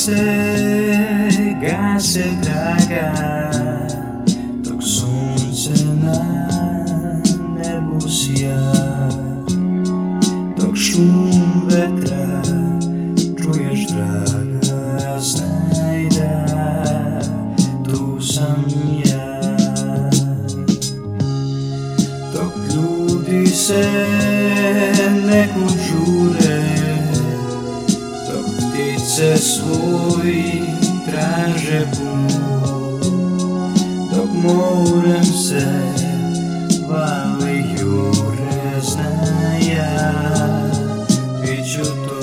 se gase draga, dok sunce na nebu sja, dok šum vetra čuješ draga, znaj da tu sam ja. Dok ljudi se neku žure, dok ptice svoj traže put, dok morem se vali jure, znaj ja bit ću tu.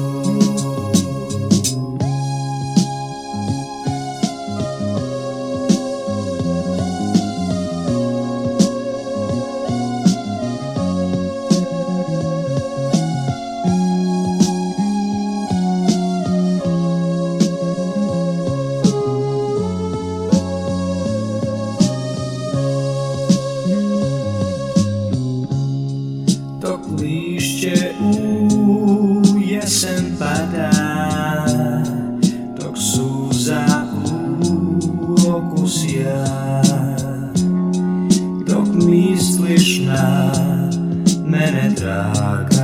Dok lišće u jesen pada, dok suza u oku sja, dok misliš na mene draga,